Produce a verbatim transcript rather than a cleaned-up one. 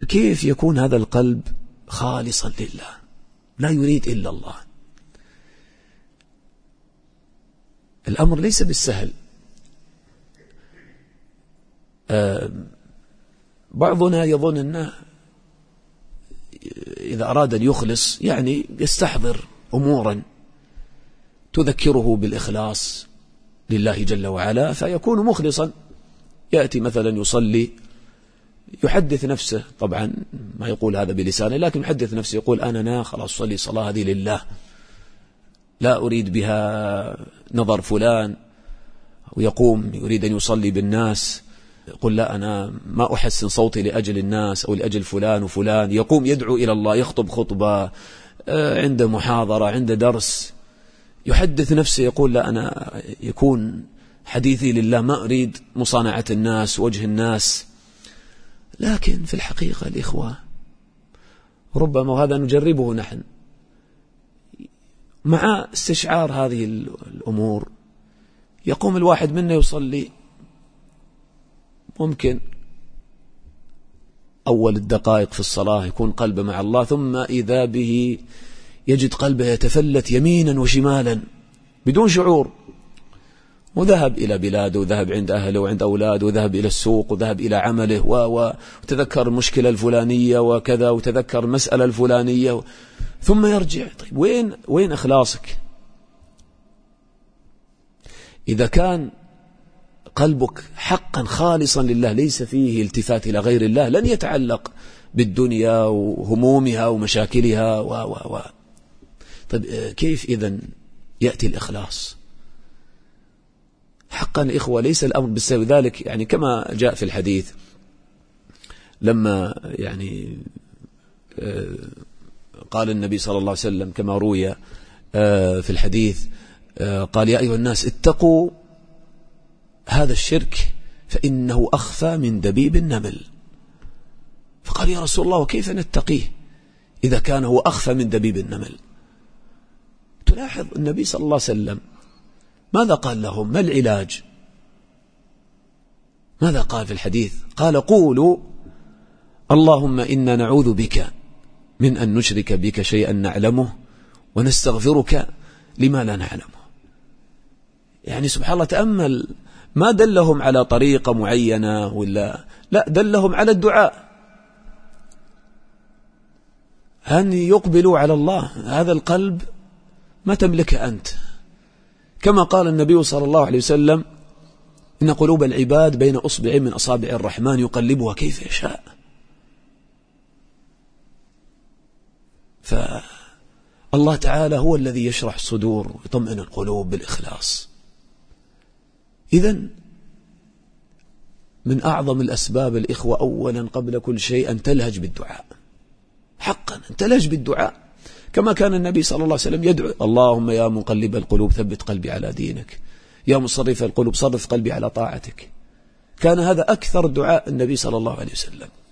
كيف يكون هذا القلب خالصا لله لا يريد إلا الله؟ الأمر ليس بالسهل. آه بعضنا يظن أنه إذا أراد أن يخلص يعني يستحضر أمورا تذكره بالإخلاص لله جل وعلا فيكون مخلصا. يأتي مثلا يصلي يحدث نفسه، طبعا ما يقول هذا بلسانه، لكن يحدث نفسه يقول أنا نا خلاص صلي صلاة هذه لله، لا أريد بها نظر فلان. ويقوم يريد أن يصلي بالناس يقول لا أنا ما أحسن صوتي لأجل الناس أو لأجل فلان وفلان. يقوم يدعو إلى الله، يخطب خطبة، عنده محاضرة، عنده درس، يحدث نفسه يقول لا أنا يكون حديثي لله، ما أريد مصانعة الناس وجه الناس. لكن في الحقيقة الإخوة ربما وهذا نجربه نحن مع استشعار هذه الأمور يقوم الواحد منا يصلي، ممكن أول الدقائق في الصلاة يكون قلبه مع الله، ثم إذا به يجد قلبه يتفلت يمينا وشمالا بدون شعور، وذهب إلى بلاده وذهب عند أهله وعند أولاده وذهب إلى السوق وذهب إلى عمله وتذكر المشكلة الفلانية وكذا وتذكر المسألة الفلانية ثم يرجع. طيب وين وين إخلاصك؟ إذا كان قلبك حقا خالصا لله ليس فيه التفات إلى غير الله لن يتعلق بالدنيا وهمومها ومشاكلها و و و طيب كيف إذن يأتي الإخلاص؟ حقا إخوة ليس الأمر بالسهل. ذلك يعني كما جاء في الحديث لما يعني قال النبي صلى الله عليه وسلم كما روي في الحديث قال يا أيها الناس اتقوا هذا الشرك فإنه أخفى من دبيب النمل. فقال يا رسول الله وكيف نتقيه إذا كان هو أخفى من دبيب النمل؟ تلاحظ النبي صلى الله عليه وسلم ماذا قال لهم؟ ما العلاج؟ ماذا قال في الحديث؟ قال قولوا اللهم إنا نعوذ بك من أن نشرك بك شيئا نعلمه ونستغفرك لما لا نعلمه. يعني سبحان الله تأمل، ما دلهم على طريقة معينة ولا لا، دلهم على الدعاء، أن يقبلوا على الله. هذا القلب ما تملكه أنت، كما قال النبي صلى الله عليه وسلم إن قلوب العباد بين أصبع من أصابع الرحمن يقلبها كيف يشاء. فالله تعالى هو الذي يشرح الصدور ويطمئن القلوب بالإخلاص. إذن من أعظم الأسباب الإخوة أولا قبل كل شيء أن تلهج بالدعاء، حقا أن تلهج بالدعاء كما كان النبي صلى الله عليه وسلم يدعو اللهم يا مقلب القلوب ثبت قلبي على دينك، يا مصرف القلوب صرف قلبي على طاعتك. كان هذا أكثر دعاء النبي صلى الله عليه وسلم.